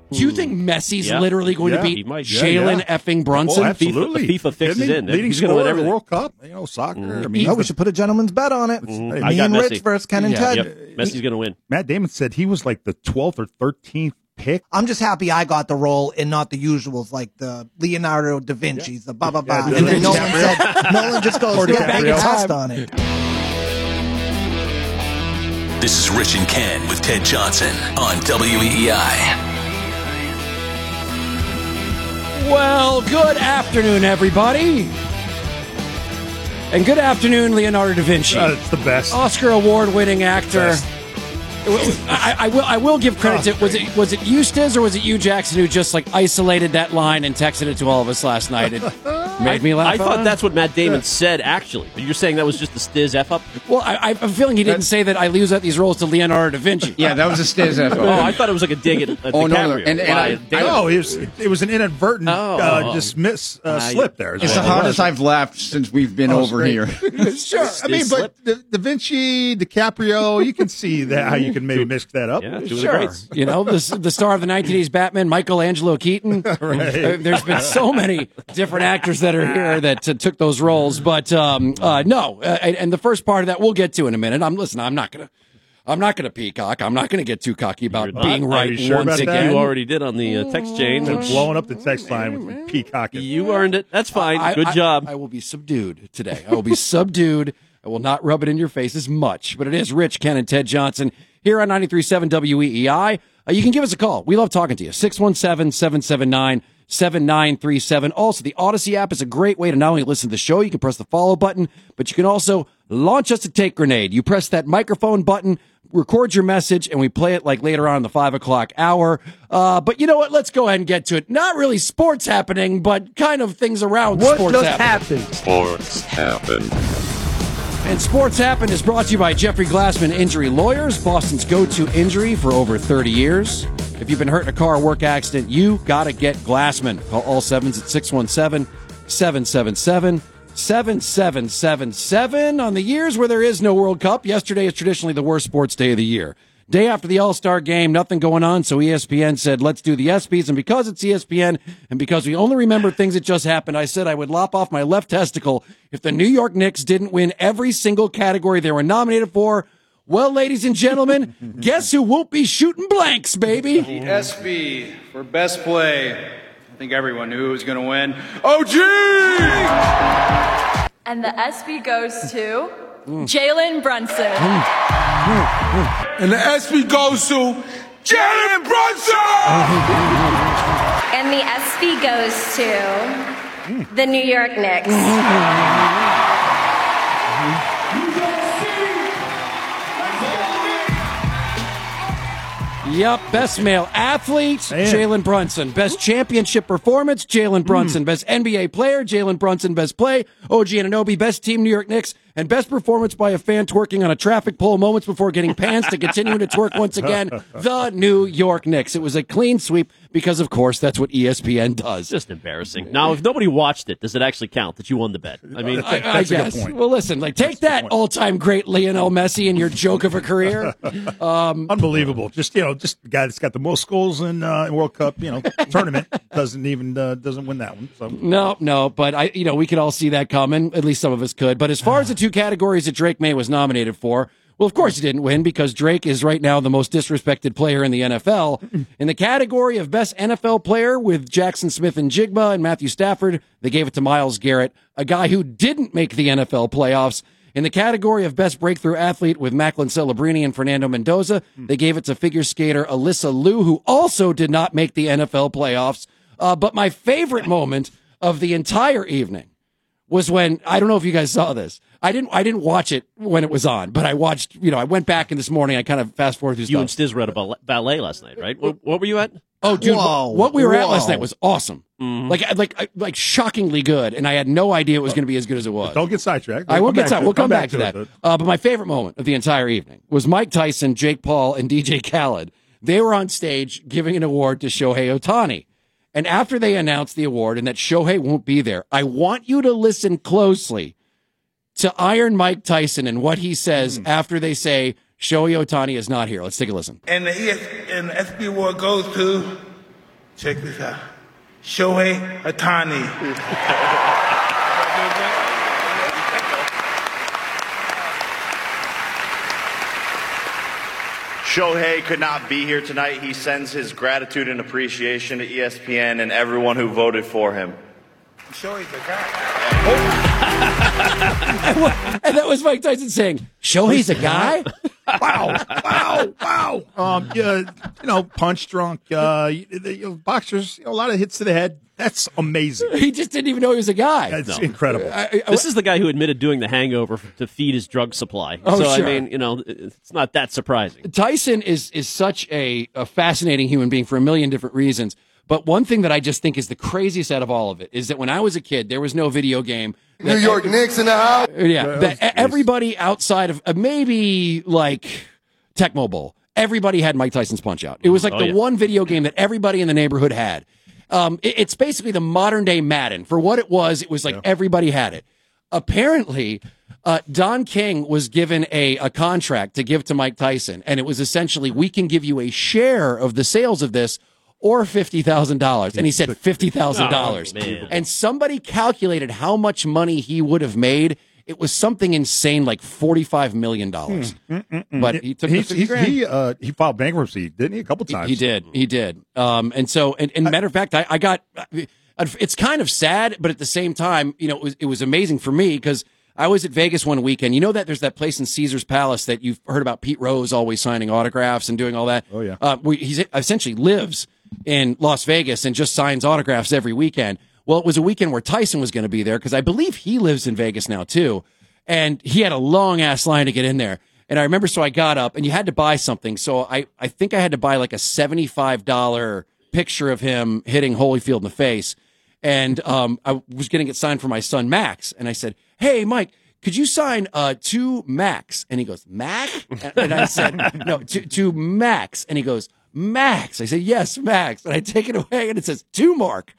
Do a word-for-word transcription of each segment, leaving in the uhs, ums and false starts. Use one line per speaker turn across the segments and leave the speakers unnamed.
Do you think Messi's
Yeah.
literally going
Yeah,
to
he
beat
might.
Yeah,
Jalen
yeah.
effing Brunson?
Oh, absolutely.
FIFA, FIFA fixes
Isn't he
in.
leading
He's going to win
scorer in the
everything.
World Cup, you know, soccer.
Mm.
I mean,
Oh, we should put a gentleman's bet on it.
Mm.
Hey,
I
me
got
and
Messi.
Rich versus Ken and
Yeah.
Ted.
Yep. Messi's going to win.
Matt Damon said he was like the twelfth or thirteenth pick.
I'm just happy I got the role and not the usuals like the Leonardo da Vinci's, the blah, blah, blah.
Yeah,
and
Da
then Nolan
Vinci.
said, Nolan just goes,
Or
yeah, bang a
DiCaprio.
test on it.
This is Rich and Ken with Ted Johnson on W E E I.
Well, good afternoon, everybody. And good afternoon, Leonardo da Vinci.
Uh, it's the best.
Oscar award-winning actor.
Best.
I, I will. I will give credit to. Was it was it you, Stiz, or was it you, Jackson, who just like isolated that line and texted it to all of us last night? It made me laugh.
I thought
out.
that's what Matt Damon said, actually. But you're saying that was just the Stiz F-up?
Well, I, I have a feeling he didn't say that I lose out these roles to Leonardo da Vinci.
Yeah, that was a Stiz F.
Oh, I thought it was like a dig at, at
Oh, no,
DiCaprio.
no, and- and
by
I-
Damon.
No, it was, it was an inadvertent
Oh.
uh, dismiss uh,
I-
slip there. is
It's
what
the
it
hardest
was.
I've laughed since we've been
Oh,
over
great.
here.
Sure. I mean,
slip.
but Da, da Vinci, DiCaprio, you can see that how you can maybe mix that up.
Yeah, two of the
Sure.
greats.
You know, the, the star of the nineteen eighties Batman, Michelangelo Keaton.
Right.
Uh, there's been so many different actors that are here that uh, took those roles. But um, uh, no, uh, and, and the first part of that we'll get to in a minute. I'm listen, I'm not going to. I'm not going to peacock. I'm not going to get too cocky about
You're not?
being
Are
right
you sure
once
about that?
again.
You already did on the uh, text chain.
And
which-
blowing up the text line with peacocking.
You earned it. That's fine.
I-
Good
I-
job.
I will be subdued today. I will be subdued. I will not rub it in your face as much. But it is Rich, Ken, and Ted Johnson here on ninety-three point seven W E E I. Uh, you can give us a call. We love talking to you. six one seven, seven seven nine, seven nine three seven. Also, the Odyssey app is a great way to not only listen to the show, you can press the follow button, but you can also launch us a take grenade. You press that microphone button, record your message, and we play it like later on in the five o'clock hour. Uh, but you know what? Let's go ahead and get to it. Not really sports happening, but kind of things around
What
sports
just
happening.
happened?
Sports happen.
And Sports Happen is brought to you by Jeffrey Glassman Injury Lawyers, Boston's go-to injury for over thirty years. If you've been hurt in a car or work accident, you got to get Glassman. Call all sevens at six one seven, seven seven seven, seven seven seven seven. On the years where there is no World Cup, yesterday is traditionally the worst sports day of the year. Day after the All-Star game, nothing going on, so E S P N said, let's do the ESPYs. And because it's E S P N, and because we only remember things that just happened, I said I would lop off my left testicle if the New York Knicks didn't win every single category they were nominated for. Well, ladies and gentlemen, guess who won't be shooting blanks, baby?
The S B for best play. I think everyone knew who was going to win. O G!
And the S B goes to Jalen Brunson.
And the S B goes to Jalen Brunson!
And the S B goes to the New York Knicks.
Yep, best male athlete, Jalen Brunson. Best championship performance, Jalen Brunson. Best N B A player, Jalen Brunson. Best play, O G Anunoby. Best team, New York Knicks. And best performance by a fan twerking on a traffic pole moments before getting pants to continue to twerk once again, the New York Knicks. It was a clean sweep because, of course, that's what E S P N does.
Just embarrassing. Now, if nobody watched it, does it actually count that you won the bet? I mean,
I, I guess. Well, listen, like take that all-time great Lionel Messi and your joke of a career. Um,
Unbelievable. Just, you know, just the guy that's got the most goals in, uh, in World Cup, you know, tournament doesn't even, uh, doesn't win that one. So.
No, no, but I, you know, we could all see that coming. At least some of us could. But as far as the two categories that Drake May was nominated for, well, of course he didn't win because Drake is right now the most disrespected player in the N F L. In the category of best N F L player with Jackson Smith and Jigba and Matthew Stafford, they gave it to Myles Garrett, a guy who didn't make the N F L playoffs. In the category of best breakthrough athlete with Macklin Celebrini and Fernando Mendoza, they gave it to figure skater Alyssa Liu, who also did not make the N F L playoffs. Uh, but my favorite moment of the entire evening was when, I don't know if you guys saw this. I didn't I didn't watch it when it was on, but I watched, you know, I went back in this morning. I kind of fast forward through
you
stuff.
and Stiz read about ballet last night, right? What, what were you at?
Oh, dude,
Whoa,
what we were at
whoa.
last night was awesome.
Mm-hmm.
Like, like, like shockingly good. And I had no idea it was going to be as good as it was.
Don't get sidetracked.
I will
Come
get
back
sidetracked.
to it.
We'll come, back, to
it,
that.
but-
Uh, but my favorite moment of the entire evening was Mike Tyson, Jake Paul, and D J Khaled. They were on stage giving an award to Shohei Ohtani. And after they announced the award and that Shohei won't be there, I want you to listen closely to Iron Mike Tyson and what he says after they say Shohei Ohtani is not here. Let's take a listen.
And the, E S, and the S B award goes to
Check this out. Shohei Ohtani.
Shohei could not be here tonight. He sends his gratitude and appreciation to E S P N and everyone who voted for him.
Shohei's the guy.
And that was Mike Tyson saying, Shohei's a guy?
Wow, wow, wow. Um, yeah, you know, punch drunk. Uh, you, you know, boxers, you know, a lot of hits to the head. That's amazing.
He just didn't even know he was a guy.
That's
No.
incredible.
I, I,
This is the guy who admitted doing the Hangover f- to feed his drug supply.
Oh,
so
sure.
I mean, you know, it's not that surprising.
Tyson is is such a, a fascinating human being for a million different reasons. But one thing that I just think is the craziest out of all of it is that when I was a kid, there was no video game.
New York Knicks in the house.
Yeah, that everybody outside of uh, maybe like Tecmo Bowl, everybody had Mike Tyson's Punch-Out. It was like
Oh,
the
yeah.
one video game that everybody in the neighborhood had. Um, it- it's basically the modern day Madden. For what it was, it was like everybody had it. Apparently, uh, Don King was given a, a contract to give to Mike Tyson, and it was essentially, we can give you a share of the sales of this or fifty thousand dollars. And he said fifty thousand dollars.
Oh, man.
And somebody calculated how much money he would have made. It was something insane, like forty-five million dollars. But he took the
He's,
fifty
he's,
grand.
he uh, he filed bankruptcy, didn't he? A couple times.
He did. He did. Um, and so, and, and matter of fact, I, I got, it's kind of sad, but at the same time, you know, it was, it was amazing for me because I was at Vegas one weekend. You know that there's that place in Caesar's Palace that you've heard about, Pete Rose always signing autographs and doing all that.
Oh, yeah.
Uh, we, he's essentially lives in Las Vegas and just signs autographs every weekend. Well, it was a weekend where Tyson was going to be there because I believe he lives in Vegas now too. And he had a long ass line to get in there. And I remember, so I got up and you had to buy something. So I, I think I had to buy like a seventy-five dollars picture of him hitting Holyfield in the face. And um, I was getting it signed for my son, Max. And I said, hey, Mike, could you sign uh, to Max? And he goes, Mac? And I said, no, to, to Max. And he goes, Max. I said, yes, Max. And I take it away and it says, to Mark.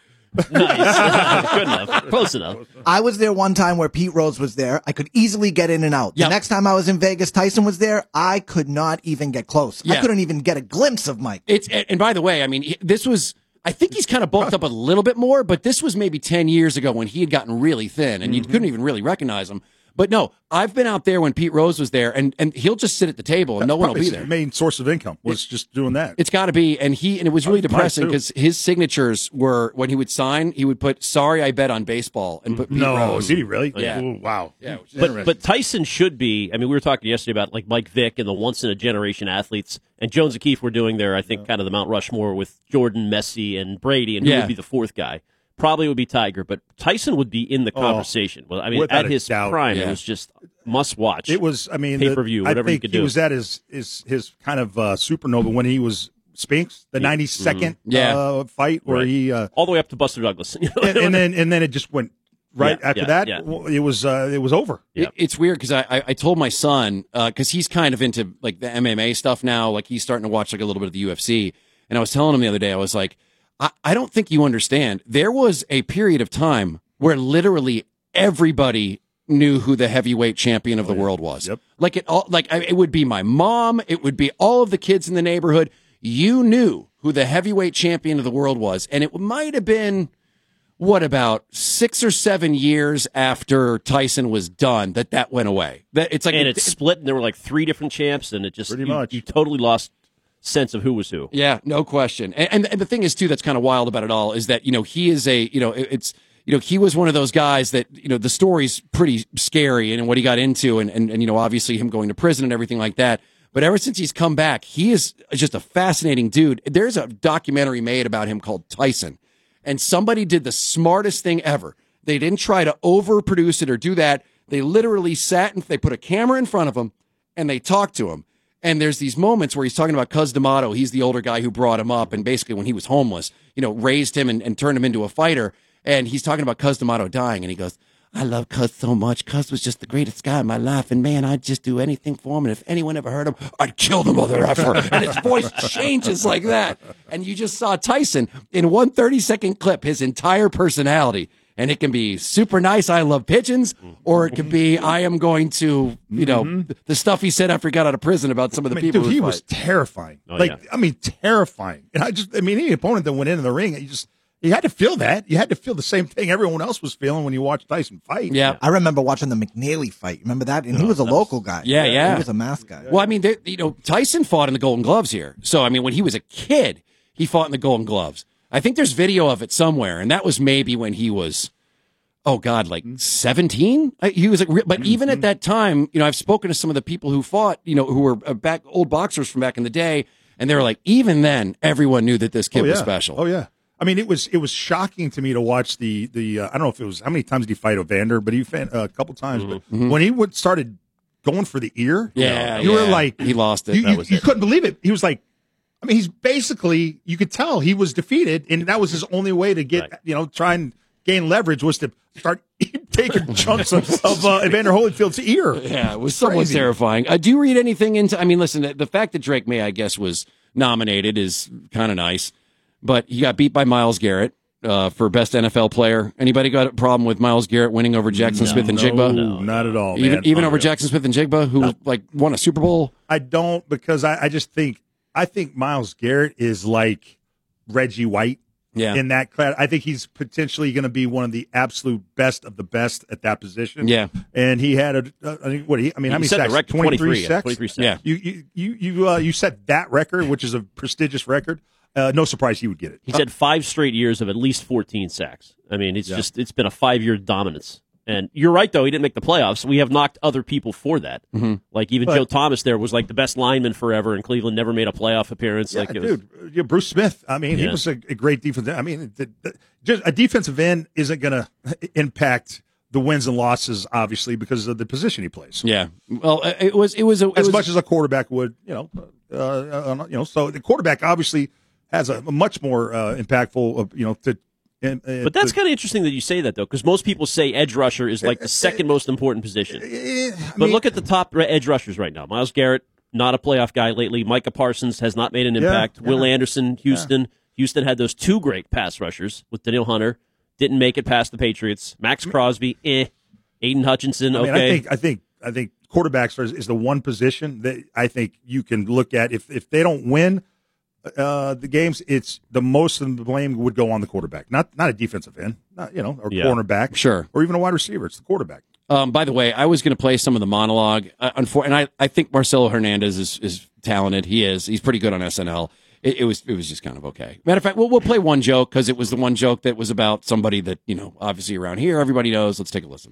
Nice. Good enough. Close enough.
I was there one time where Pete Rose was there. I could easily get in and out.
Yep.
The next time I was in Vegas, Tyson was there. I could not even get close.
Yeah.
I couldn't even get a glimpse of Mike.
It's and by the way, I mean, this was, I think he's kind of bulked up a little bit more, but this was maybe ten years ago when he had gotten really thin and you couldn't even really recognize him. But no, I've been out there when Pete Rose was there, and, and he'll just sit at the table and no one will
Probably
be
his
there.
main source of income was just doing that.
It's got to be, and he and it was really
Oh, mine
depressing
too.
because his signatures were when he would sign, he would put "Sorry, I bet on baseball" and put Pete
no,
Rose.
did he really?
Yeah.
Ooh, wow.
Yeah, which is
But
interesting.
but Tyson should be. I mean, we were talking yesterday about like Mike Vick and the once in a generation athletes, and Jones and Keefe were doing their, I think, kind of the Mount Rushmore with Jordan, Messi, and Brady, and who
Yeah.
would be the fourth guy? Probably would be Tiger, but Tyson would be in the
Oh,
conversation. Well, I mean,
without
at
a
his
doubt.
prime,
Yeah.
it was just must watch.
It was, I mean, the-
Pay-per-view,
I
whatever you
think
could
he
do.
was at his, his, his kind of uh, supernova when he was Spinks, the ninety-second
Yeah.
uh, fight where
Right.
he, uh,
all the way up to Buster Douglas. You know?
and, and then and then it just went right
Yeah,
after
yeah,
that.
yeah.
well, It was uh, it was over.
Yeah.
It- it's weird because I, I I told my son because he's kind of into like the M M A stuff now. Like he's starting to watch like a little bit of the U F C, and I was telling him the other day, I was like, I, I don't think you understand. There was a period of time where literally everybody knew who the heavyweight champion of the world was.
Yep.
Like it all, like I- it would be my mom, it would be all of the kids in the neighborhood. You knew who the heavyweight champion of the world was, and it might have been what about six or seven years after Tyson was done that that went away. That it's like
and it split, and there were like three different champs, and it just
Pretty
you,
much.
you totally lost sense of who was who.
Yeah, no question. And, and and the thing is too that's kind of wild about it all is that you know he is a you know it- it's you know he was one of those guys that you know the story's pretty scary and what he got into and and, and you know obviously him going to prison and everything like that. But ever since he's come back, he is just a fascinating dude. There's a documentary made about him called Tyson, and somebody did the smartest thing ever. They didn't try to overproduce it or do that. They literally sat and they put a camera in front of him and they talked to him. And there's these moments where he's talking about Cuz D'Amato. He's the older guy who brought him up and basically when he was homeless, you know, raised him and, and turned him into a fighter. And he's talking about Cuz D'Amato dying. And he goes, I love Cuz so much. Cuz was just the greatest guy in my life. And man, I'd just do anything for him. And if anyone ever heard him, I'd kill the mother effer. And his voice changes like that. And you just saw Tyson in one thirty second clip, his entire personality And it can be super nice, I love pigeons, or it can be, I am going to, you know, mm-hmm. the stuff he said after he got out of prison about some of the
I mean,
people
dude,
who
he
fight.
was terrifying.
Oh,
like,
yeah.
I mean, terrifying. And I just, I mean, any opponent that went into the ring, you just, you had to feel that. You had to feel the same thing everyone else was feeling when you watched Tyson fight.
Yeah.
I remember watching the McNeely fight. Remember that? And he was a local guy.
Yeah, yeah.
He was a mass guy.
Well, I mean, they, you know, Tyson fought in the Golden Gloves here. So, I mean, when he was a kid, he fought in the Golden Gloves. I think there's video of it somewhere, and that was maybe when he was, oh God, like seventeen. He was, like, but even at that time, you know, I've spoken to some of the people who fought, you know, who were back old boxers from back in the day, and they were like, even then, everyone knew that this kid
oh, yeah.
was special.
Oh yeah. I mean, it was it was shocking to me to watch the the. Uh, I don't know if it was how many times did he fight Evander, but he fought uh, a couple times.
Mm-hmm.
But
Mm-hmm.
when he would started going for the ear,
Yeah,
you
yeah.
were like,
he lost it.
You,
That
you,
was
you
it.
couldn't believe it. He was like, I mean, he's basically, you could tell he was defeated, and that was his only way to get,
Right.
you know, try and gain leverage was to start taking chunks of, of uh, Evander Holyfield's ear.
Yeah, it was somewhat
Crazy.
terrifying. Uh, do you read anything into? I mean, listen, the, the fact that Drake May, I guess, was nominated is kind of nice, but he got beat by Myles Garrett uh, for best N F L player. Anybody got a problem with Myles Garrett winning over Jackson
No,
Smith and
No,
Jigba?
no.
not at all,
even
man.
even over
Unreal.
Jackson Smith and Jigba, who like won a Super Bowl.
I don't, because I, I just think, I think Myles Garrett is like Reggie White.
Yeah,
In that class, I think he's potentially going to be one of the absolute best of the best at that position.
Yeah.
and he had a, a, a what? He, I mean,
He
how many
set the
sacks?
record,
twenty-three
twenty-three, yeah,
sacks.
twenty-three sacks.
Yeah.
You you you you, uh, you set that record, which is a prestigious record. Uh, no surprise he would get it.
He's had five straight years of at least fourteen sacks. I mean, it's
Yeah.
just it's been a five year dominance. And you're right, though. He didn't make the playoffs. We have knocked other people for that.
Mm-hmm.
Like even
But-
Joe Thomas there was like the best lineman forever, and Cleveland never made a playoff appearance.
Yeah,
like it was,
dude, yeah, Bruce Smith. I mean, he
Yeah.
was a, a great defensive. I mean, the, the, just a defensive end isn't going to impact the wins and losses, obviously, because of the position he plays.
yeah. Well, uh, it was it was a, it
As
was,
much as a quarterback would, you know, uh, uh, you know. So the quarterback obviously has a, a much more uh, impactful, uh, you know, to. And, uh,
But that's
to-
kind of interesting that you say that, though, because most people say edge rusher is like the second most important position.
Eh, I
But
mean,
look at the top re- edge rushers right now. Myles Garrett, not a playoff guy lately. Micah Parsons has not made an
Yeah,
impact.
yeah.
Will Anderson, Houston. Houston had those two great pass rushers with Daniil Hunter. Didn't make it past the Patriots. Max Crosby, eh. Aiden Hutchinson,
I mean,
okay.
I think I think I think quarterbacks is, is the one position that I think you can look at if if they don't win uh, the games, it's the most of the blame would go on the quarterback, not not a defensive end, not you know, or
Yeah.
cornerback,
Sure.
or even a wide receiver. It's the quarterback.
Um, by the way, I was going to play some of the monologue. Uh, unfor- and I, I think Marcelo Hernandez is, is talented. He is. He's pretty good on S N L. It, it was it was just kind of okay. Matter of fact, we'll, we'll play one joke because it was the one joke that was about somebody that, you know, obviously around here, everybody knows. Let's take a listen.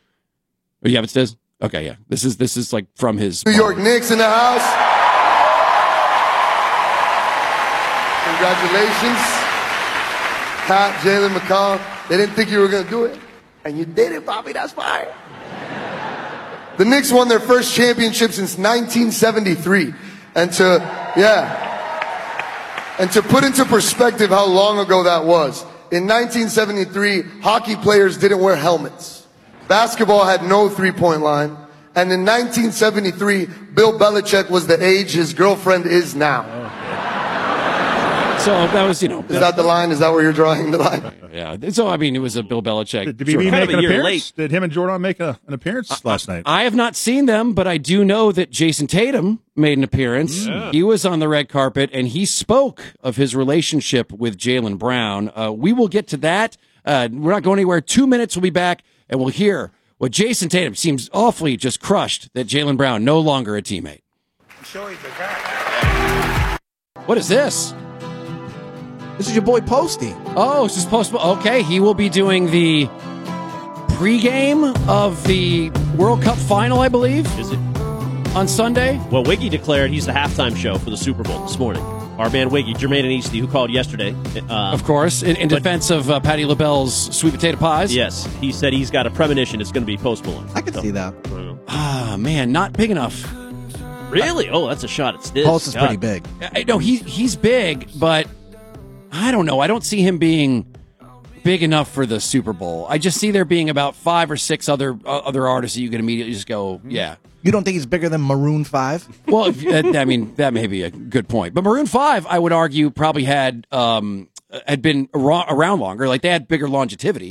Oh, you have it, Stiz? Okay, yeah. This is, this is like from his...
New York Knicks in the house. Congratulations. Pat, Jalen McCall. They didn't think you were going to do it. And you did it, Bobby. That's fine. The Knicks won their first championship since nineteen seventy-three. And to, yeah. And to put into perspective how long ago that was, in nineteen seventy-three, hockey players didn't wear helmets. Basketball had no three-point line. And in nineteen seventy-three, Bill Belichick was the age his girlfriend is now.
So that was, you know...
Is that the line? Is that where you're drawing the line?
Yeah. So, I mean, it was a Bill Belichick...
Did, did
sure.
he
Kind
make
of a
an
year
appearance?
late.
Did him and Jordan make a, an appearance last night?
I have not seen them, but I do know that Jason Tatum made an appearance. He was on the red carpet, and he spoke of his relationship with Jaylen Brown. Uh, we will get to that. Uh, we're not going anywhere. Two minutes, we'll be back, and we'll hear what Jason Tatum seems awfully just crushed that Jaylen Brown no longer a teammate.
Show you the guy.
What is this?
This is your boy Posty.
Oh, this is post. Okay, he will be doing the pregame of the World Cup final, I believe,
Is it?
on Sunday.
Well, Wiggy declared he's the halftime show for the Super Bowl this morning. Our man Wiggy, Jermaine and Easty, who called yesterday. Uh,
Of course, in, in
but-
defense of uh, Patty LaBelle's sweet potato pies.
Yes, he said he's got a premonition it's going to be Post Malone.
I can
So,
see that.
I don't know.
Ah, man, not big enough.
Really? Oh, that's a shot at Stiz.
Post is
God.
pretty big.
I, no, he he's big, but I don't know. I don't see him being big enough for the Super Bowl. I just see there being about five or six other uh, other artists that you can immediately just go, yeah.
You don't think he's bigger than Maroon five?
Well, if, uh, I mean, that may be a good point. But Maroon five, I would argue, probably had um, had been around longer. Like, they had bigger longevity.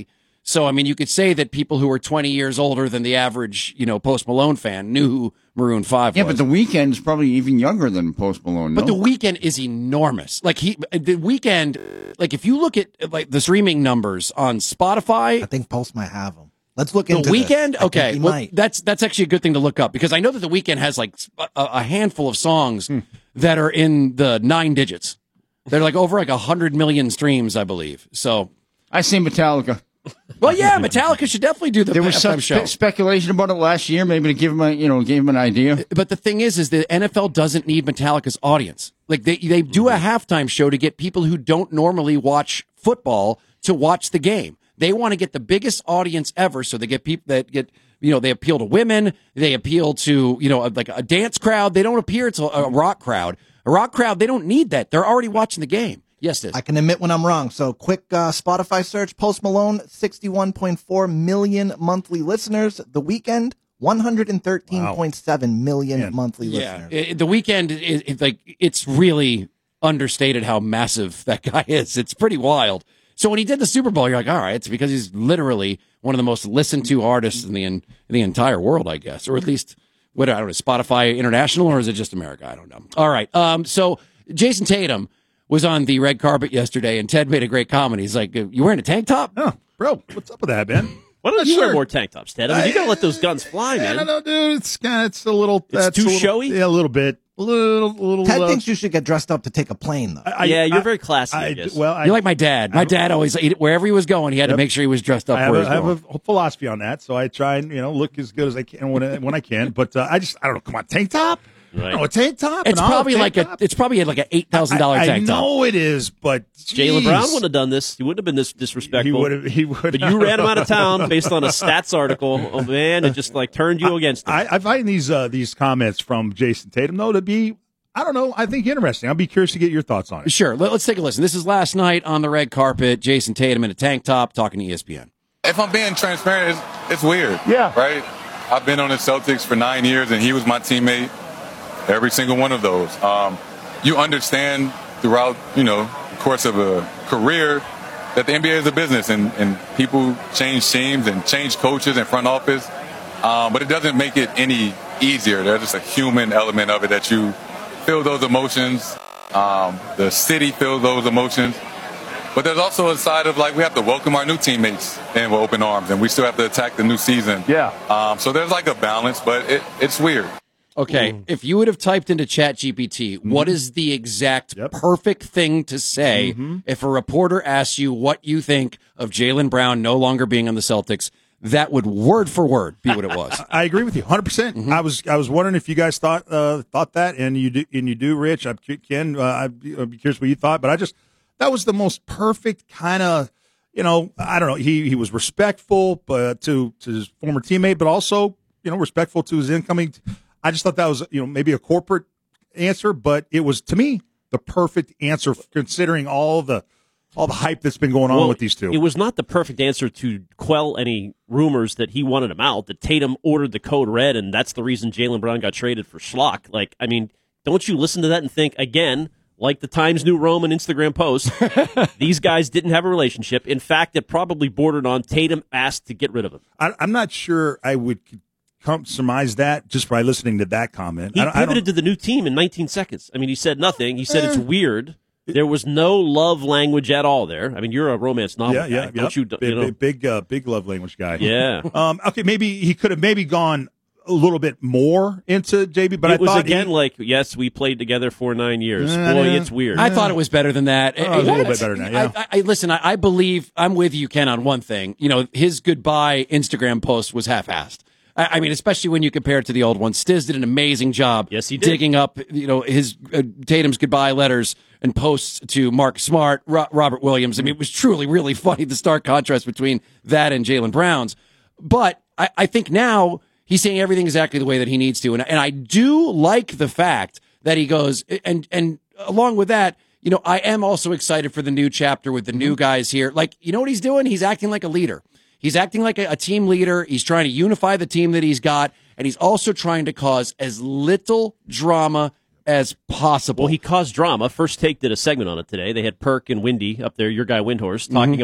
So, I mean, you could say that people who are twenty years older than the average, you know, Post Malone fan knew who Maroon five
Yeah,
was.
but The Weeknd is probably even younger than Post Malone.
But
no?
The Weeknd is enormous. Like he, The Weeknd, like if you look at like the streaming numbers on Spotify,
I think Post might have them. Let's look
The
into this.
Weeknd.
I
Okay,
think he
well,
might.
that's that's actually a good thing to look up because I know that The Weeknd has like a, a handful of songs
Hmm.
that are in the nine digits. They're like over like a hundred million streams, I believe. So
I see Metallica.
Well, yeah, Metallica should definitely do the
There was
halftime
some
show.
spe- speculation about it last year, maybe to give him a, you know, give him an idea.
But the thing is, is the N F L doesn't need Metallica's audience. Like they they do a halftime show to get people who don't normally watch football to watch the game. They want to get the biggest audience ever, so they get people that get, you know, they appeal to women, they appeal to, you know, like a dance crowd. They don't appeal to a rock crowd. A rock crowd, they don't need that. They're already watching the game. Yes, this.
I can admit when I'm wrong. So quick uh, Spotify search. Post Malone, sixty-one point four million monthly listeners. The Weeknd, one hundred thirteen point seven million
Man.
monthly
Yeah,
listeners.
it, the Weeknd is is like it's really understated how massive that guy is. It's pretty wild. So when he did the Super Bowl, you're like, all right, it's because he's literally one of the most listened to artists in the in, the entire world, I guess, or at least what I don't know, Spotify International, or is it just America? I don't know. All right, um, so Jason Tatum was on the red carpet yesterday, and Ted made a great comment. He's like, "You wearing a tank top?"
Oh, bro, what's up with that, man?
Why don't you
Sure.
wear more tank tops, Ted? I mean, you gotta let those guns fly,
I
man.
don't know, dude. It's kind of, it's a little.
It's
that's
too
a little,
showy?
Yeah, a little bit. A little, little.
Ted
uh,
thinks you should get dressed up to take a plane, though.
I-
yeah, you're
I-
very classy, I,
I,
guess.
well, I,
You're like my dad. My dad always, wherever he was going, he had to
Yep.
make sure he was dressed up
I have,
for
a,
his
I have
going.
a philosophy on that, so I try and you know look as good as I can when I, when I can. But uh, I just I don't know. Come on, tank top.
Right.
No, a tank top.
It's
an olive
probably
tank
like a,
top?
it's probably like an eight thousand dollar
I,
tank
I
top.
know it is, but
Jalen
jeez.
Brown wouldn't have done this. He wouldn't have been this disrespectful.
He would have. He would.
But you ran him out of town based on a stats article. Oh man, it just like turned you against him.
I, I find these uh, these comments from Jason Tatum though to be, I don't know, I think interesting. I'll be curious to get your thoughts on it.
Sure. Let, let's take a listen. This is last night on the red carpet. Jason Tatum in a tank top talking to E S P N.
If I'm being transparent, it's, it's weird.
Yeah.
Right? I've been on the Celtics for nine years, and he was my teammate every single one of those. Um, you understand throughout, you know, the course of a career that the N B A is a business, and, and people change teams and change coaches and front office. Um, but it doesn't make it any easier. There's just a human element of it that you feel those emotions. Um, the city feels those emotions. But there's also a side of, like, we have to welcome our new teammates in with open arms, and we still have to attack the new season.
Yeah.
Um, so there's, like, a balance, but it, it's weird.
Okay, if you would have typed into ChatGPT,
Mm-hmm.
what is the exact perfect thing to say
Mm-hmm.
if a reporter asks you what you think of Jaylen Brown no longer being on the Celtics, that would word for word be what it was.
I agree with you, one hundred percent.
Mm-hmm.
I was I was wondering if you guys thought uh, thought that, and you do, and you do, Rich. I Ken, uh, I'd be I'd be curious what you thought, but I just that was the most perfect kind of, you know, I don't know. He he was respectful, but to to his former teammate, but also, you know, respectful to his incoming. I just thought that was, you know, maybe a corporate answer, but it was, to me, the perfect answer considering all the all the hype that's been going on
Well,
with these two.
It was not the perfect answer to quell any rumors that he wanted him out, that Tatum ordered the code red, and that's the reason Jaylen Brown got traded for Schlock. Like, I mean, don't you listen to that and think, again, like the Times New Roman Instagram post, these guys didn't have a relationship. In fact, it probably bordered on Tatum asked to get rid of him.
I, I'm not sure I would come surmise that just by listening to that comment.
He
I don't, I don't,
pivoted to the new team in nineteen seconds. I mean, he said nothing. He said
Eh.
it's weird. There was no love language at all there. I mean, you're a romance novel
yeah,
guy.
yeah,
Don't
yep.
you,
big,
you know?
big, big, uh, big love language guy.
Yeah.
Um, okay, maybe he could have maybe gone a little bit more into J B, but
it
I
was
thought
again
he,
like, yes, we played together for nine years.
Uh,
Boy, it's weird.
I thought it was better than that.
Oh, it was a little bit better than that, yeah.
I, I, listen, I, I believe I'm with you, Ken, on one thing. You know, his goodbye Instagram post was half-assed. I, I mean, especially when you compare it to the old one. Stiz did an amazing job.
Yes, he did.
Digging up, you know, his uh, Tatum's goodbye letters and posts to Mark Smart, Ro- Robert Williams. I mean, it was truly, really funny, the stark contrast between that and Jaylen Brown's. But I, I think now he's saying everything exactly the way that he needs to. And, and I do like the fact that he goes, and, and along with that, you know, I am also excited for the new chapter with the new guys here. Like, you know what he's doing? He's acting like a leader. He's acting like a, a team leader. He's trying to unify the team that he's got. And he's also trying to cause as little drama as possible.
Well, he caused drama. First Take did a segment on it today. They had Perk and Windy up there, your guy Windhorse, talking
Mhm.
about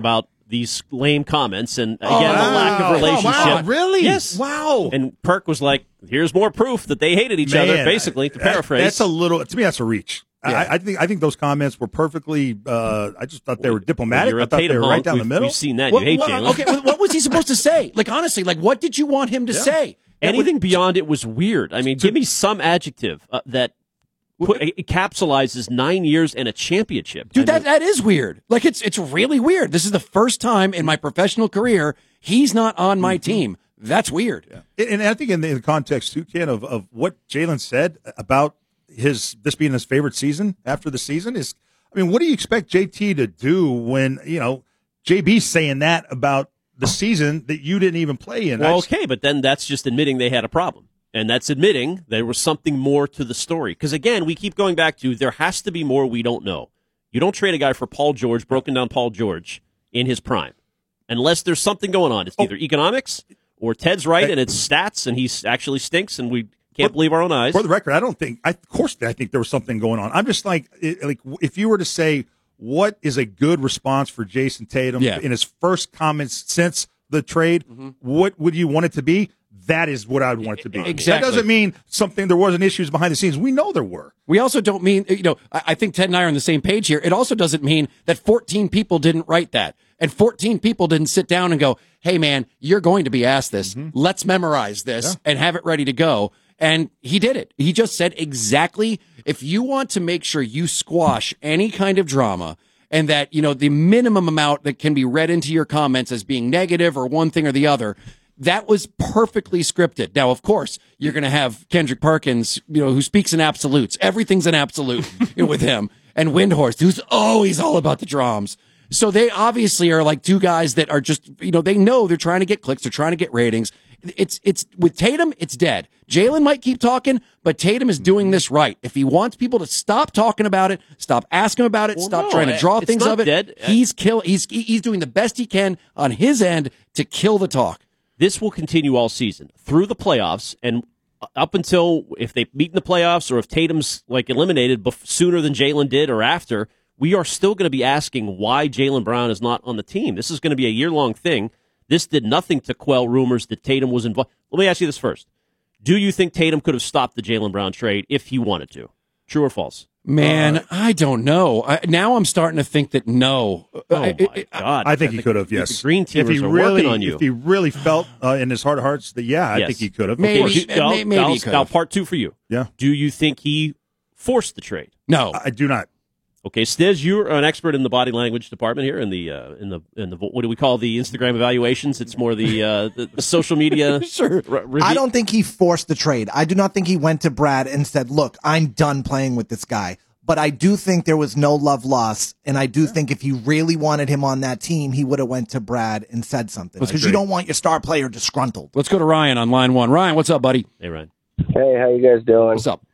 these lame comments, and again,
Oh,
the
wow.
lack of relationship.
Oh, wow. Really?
Yes.
Wow.
And Perk was like, "Here's more proof that they hated each
Man,
other." Basically, to
that-
paraphrase,
that's a little. To me, that's a reach.
Yeah.
I, I think. I think those comments were perfectly. Uh, I just thought they were diplomatic.
You're a
I thought they
Tatum
were right
honk.
down the
We've-
middle.
we've seen that.
What-
you hate
what-
Jalen.
Okay, well, what was he supposed to say? Like, honestly, like, what did you want him to say?
Anything beyond it was weird. I mean, give me some adjective uh, that put, it capsulizes nine years and a championship.
Dude,
I
that, that is weird. Like, it's it's really weird. This is the first time in my professional career he's not on my team. That's weird.
Yeah. And I think in the, in the context too, Ken, of, of what Jalen said about his this being his favorite season after the season is, I mean, what do you expect J T to do when, you know, J B's saying that about the season that you didn't even play in?
Well,
I just-
okay, but then that's just admitting they had a problem. And that's admitting there was something more to the story. Because, again, we keep going back to there has to be more we don't know. You don't trade a guy for Paul George, broken down Paul George, in his prime. Unless there's something going on. It's either economics or Ted's right and it's stats and he actually stinks and we can't believe our own eyes.
For the record, I don't think, I, of course, I think there was something going on. I'm just like, it, like if you were to say, what is a good response for Jason Tatum
Yeah.
in his first comments since the trade,
Mm-hmm.
what would you want it to be? That is what I would want it to be.
Exactly.
That doesn't mean something, there wasn't issues behind the scenes. We know there were.
We also don't mean, you know, I, I think Ted and I are on the same page here. It also doesn't mean that fourteen people didn't write that. And fourteen people didn't sit down and go, hey, man, you're going to be asked this. Let's memorize this and have it ready to go. And he did it. He just said exactly, if you want to make sure you squash any kind of drama and that, you know, the minimum amount that can be read into your comments as being negative or one thing or the other, that was perfectly scripted. Now, of course, you're going to have Kendrick Perkins, you know, who speaks in absolutes. Everything's an absolute you know, with him. And Windhorst, who's always all about the drums. So they obviously are like two guys that are just, you know, they know they're trying to get clicks. They're trying to get ratings. It's, it's with Tatum, it's dead. Jalen might keep talking, but Tatum is doing this right. If he wants people to stop talking about it, stop asking about it,
Well,
stop
no,
trying to draw
it's
things
not
of it,
dead.
he's kill, he's, he's doing the best he can on his end to kill the talk.
This will continue all season through the playoffs and up until if they meet in the playoffs or if Tatum's like eliminated bef- sooner than Jalen did or after, we are still going to be asking why Jaylen Brown is not on the team. This is going to be a year-long thing. This did nothing to quell rumors that Tatum was involved. Let me ask you this first. Do you think Tatum could have stopped the Jaylen Brown trade if he wanted to? True or false?
Man,
Uh,
I don't know. I, now I'm starting to think that no.
Oh,
I,
my God.
I think he could have, yes.
The green
if he
teamers are
really,
working on you.
If he really felt uh, in his heart of hearts that, yeah, I
Yes.
think he could have. Of
Maybe.
course.
Do- now,
maybe
now-
he could
now,
have.
part two for you.
Yeah.
Do you think he forced the trade?
No.
I do not.
Okay, Stiz, you're an expert in the body language department here in the uh, in the in the what do we call the Instagram evaluations? It's more the uh, the, the social media.
Sure.
re- review-
I don't think he forced the trade. I do not think he went to Brad and said, look, I'm done playing with this guy. But I do think there was no love lost. And I do think if he really wanted him on that team, he would have went to Brad and said something. Because you don't want your star player disgruntled.
Let's go to Ryan on line one. Ryan, what's up, buddy?
Hey, Ryan.
Hey, how you guys doing?
What's up?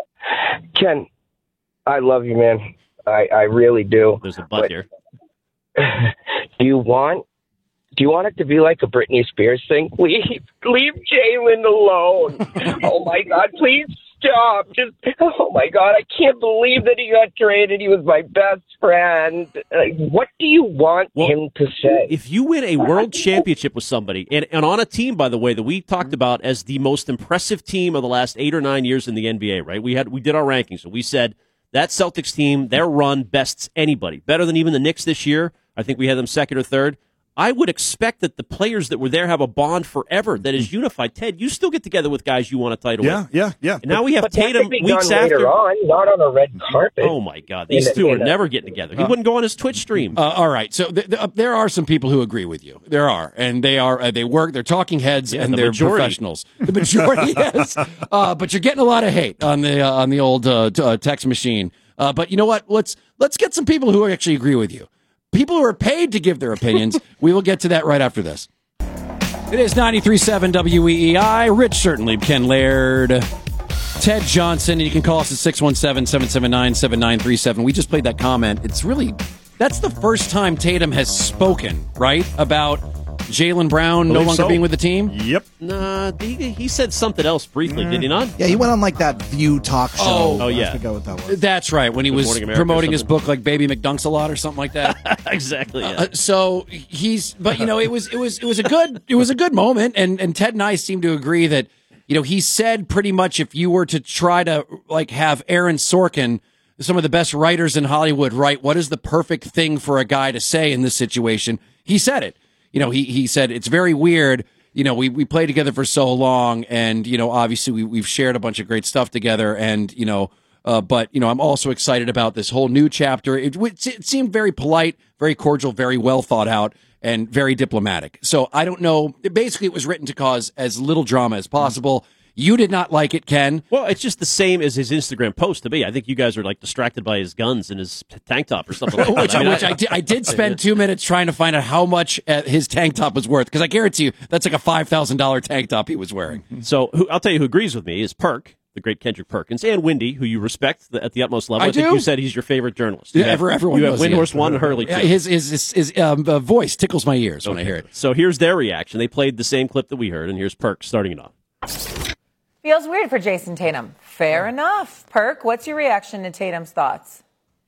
Ken, I love you, man. I, I really do.
There's a butt
But
here.
Do you want do you want it to be like a Britney Spears thing? Leave leave Jalen alone. Oh my God, please stop. Just oh my God, I can't believe that he got traded. He was my best friend. Like, what do you want
Well,
him to say?
If you win a world championship with somebody, and, and on a team, by the way, that we talked about as the most impressive team of the last eight or nine years in the N B A, right? We had we did our rankings, so we said that Celtics team, their run bests anybody, better than even the Knicks this year. I think we had them second or third. I would expect that the players that were there have a bond forever that is unified. Ted, you still get together with guys you want a title
Yeah,
with.
yeah, yeah.
And now we have
But that
Tatum
could be
weeks
done
after.
later on, not on a red carpet.
Oh my God, these
In a-
two are
in a-
never getting together. He wouldn't go on his Twitch stream.
Uh, all right. So th- th- there are some people who agree with you. There are. And they are, uh, they work, they're talking heads
Yeah,
and
the
they're
majority.
professionals. The majority, yes. Uh, but you're getting a lot of hate on the, uh, on the old uh, t- uh, text machine. Uh, but you know what? Let's, let's get some people who actually agree with you. People who are paid to give their opinions. We will get to that right after this. It is ninety-three point seven W E E I. Rich Certainly, Ken Laird, Ted Johnson, and you can call us at six one seven, seven seven nine, seven nine three seven. We just played that comment. It's really, that's the first time Tatum has spoken, right, about Jaylen Brown no
Believe
longer
so.
being with the team?
Yep.
Nah, he, he said something else briefly, did he not?
Yeah, he went on like that View talk show.
Oh.
Oh,
I
yeah.
forget what that was.
That's right, when he
Good
was
Morning America
promoting
or
his
something.
book like Baby McDunks a lot or something like that.
Exactly. Yeah.
Uh, so he's, but you know, it was it was it was a good it was a good moment, and and Ted and I seem to agree that you know he said pretty much if you were to try to like have Aaron Sorkin, some of the best writers in Hollywood, write what is the perfect thing for a guy to say in this situation, he said it. You know, he he said it's very weird. You know, we we played together for so long, and you know, obviously we we've shared a bunch of great stuff together, and you know. Uh, but, you know, I'm also excited about this whole new chapter. It, it seemed very polite, very cordial, very well thought out, and very diplomatic. So I don't know. Basically, it was written to cause as little drama as possible. You did not like it, Ken.
Well, it's just the same as his Instagram post to me. I think you guys are like distracted by his guns and his tank top or something like that.
which
I, mean,
which I, did, I did spend two minutes trying to find out how much uh, his tank top was worth, because I guarantee you that's like a five thousand dollars tank top he was wearing.
So who, I'll tell you who agrees with me is Perk, the great Kendrick Perkins, and Wendy, who you respect the, at the utmost level.
I
I think
do.
you said he's your favorite journalist. You
Yeah,
have,
ever, everyone
you have
knows he
Windhorse
is.
One and Hurley two.
Yeah, his his, his, his um, uh, voice tickles my ears when I hear it.
So here's their reaction. They played the same clip that we heard, and here's Perk starting it off.
Feels weird for Jason Tatum. Fair enough. Perk, what's your reaction to Tatum's thoughts?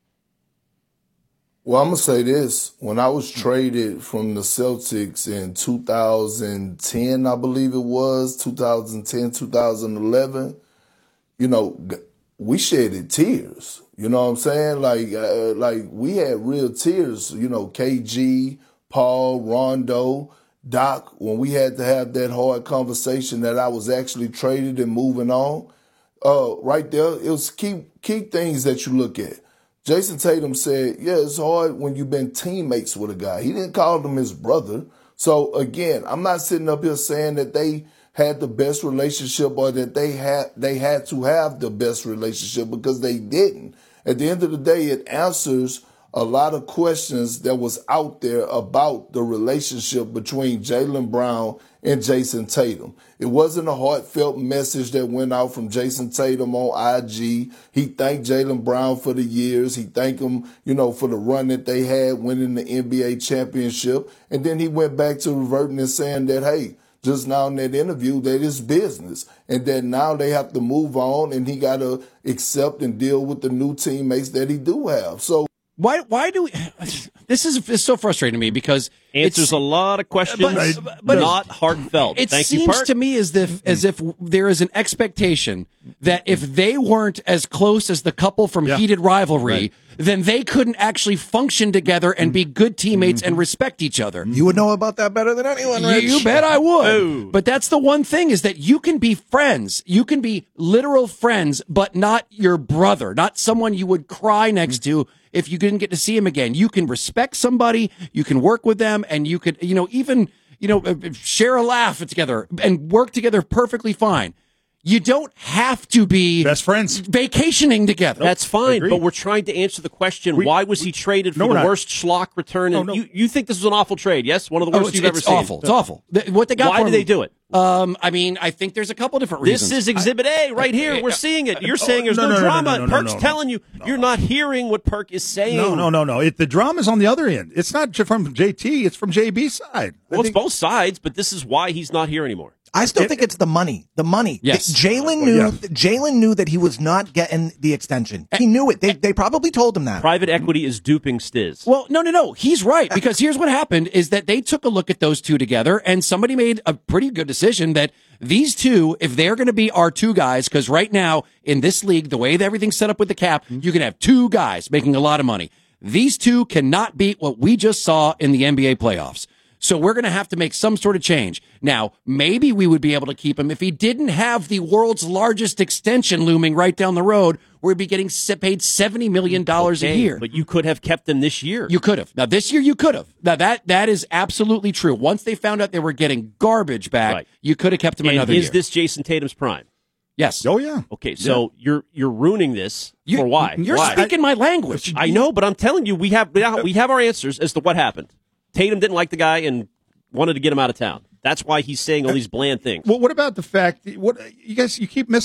Well, I'm going to say this. When I was traded from the Celtics in two thousand ten, I believe it was, two thousand ten, two thousand eleven, you know, we shedded tears. You know what I'm saying? Like, uh, like we had real tears, you know, K G, Paul, Rondo, Doc, when we had to have that hard conversation that I was actually traded and moving on. Uh, right there, it was key, key things that you look at. Jason Tatum said, yeah, it's hard when you've been teammates with a guy. He didn't call him his brother. So, again, I'm not sitting up here saying that they had the best relationship or that they had they had to have the best relationship, because they didn't. At the end of the day, it answers a lot of questions that was out there about the relationship between Jaylen Brown and Jason Tatum. It wasn't a heartfelt message that went out from Jason Tatum on I G. He thanked Jaylen Brown for the years. He thanked him, you know, for the run that they had winning the N B A championship. And then he went back to reverting and saying that, hey, just now in that interview, that it's business, and that now they have to move on, and he got to accept and deal with the new teammates that he do have. So
why why do we? This is it's so frustrating to me, because
answers a lot of questions,
but, but
not heartfelt.
It
Thank
seems
you, Perk.
to me as if as if there is an expectation that if they weren't as close as the couple from
Yeah.
Heated Rivalry,
Right.
then they couldn't actually function together and be good teammates and respect each other.
You would know about that better than anyone, Rich.
You bet I would.
Oh.
But that's the one thing, is that you can be friends. You can be literal friends, but not your brother, not someone you would cry next to if you didn't get to see him again. You can respect somebody, you can work with them, and you could, you know, even, you know, uh, share a laugh together and work together perfectly fine. You don't have to be
best friends
vacationing together.
That's fine,
Agreed.
but we're trying to answer the question:
We-
why was he traded for
No,
the
we're not.
worst schlock return?
No,
And
no.
You, you think this was an awful trade? Yes, one of the
Oh,
worst
it's,
you've ever
it's
seen.
awful. It's awful. Th- What they got
Why
for
did
him-
they do it?
Um, I mean, I think there's a couple different reasons.
This is Exhibit A right here. We're seeing it. You're saying there's
no,
no,
no, no, no,
drama.
no, no, no,
Perk's
no, no.
telling you you're not hearing what Perk is saying.
No, no, no, no. It, the drama's on the other end. It's not j- from J T. It's from J B's side. I
Well, it's
think-
both sides, but this is why he's not here anymore.
I still think it's the money. The money.
Yes.
Jalen knew.
yeah.
Jalen knew that he was not getting the extension. He knew it. They they probably told him that.
Private equity is duping Stiz.
Well, no, no, no. He's right, because here's what happened is that they took a look at those two together, and somebody made a pretty good decision that these two, if they're going to be our two guys, because right now in this league, the way that everything's set up with the cap, you can have two guys making a lot of money. These two cannot beat what we just saw in the N B A playoffs. So we're going to have to make some sort of change. Now, maybe we would be able to keep him if he didn't have the world's largest extension looming right down the road, where he'd be getting se- paid seventy million dollars
Okay,
a year.
but you could have kept him this year.
You could have. Now, this year you could have. Now, that that is absolutely true. Once they found out they were getting garbage back,
Right.
you could have kept him
and
another
is
year.
this Jason Tatum's prime?
Yes.
Oh, yeah.
Okay, so you're you're ruining this
You-
for why?
You're
why?
speaking my language.
I know, but I'm telling you, we have we have our answers as to what happened. Tatum didn't like the guy and wanted to get him out of town. That's why he's saying all these bland things.
Well, what about the fact? What you guys you keep missing that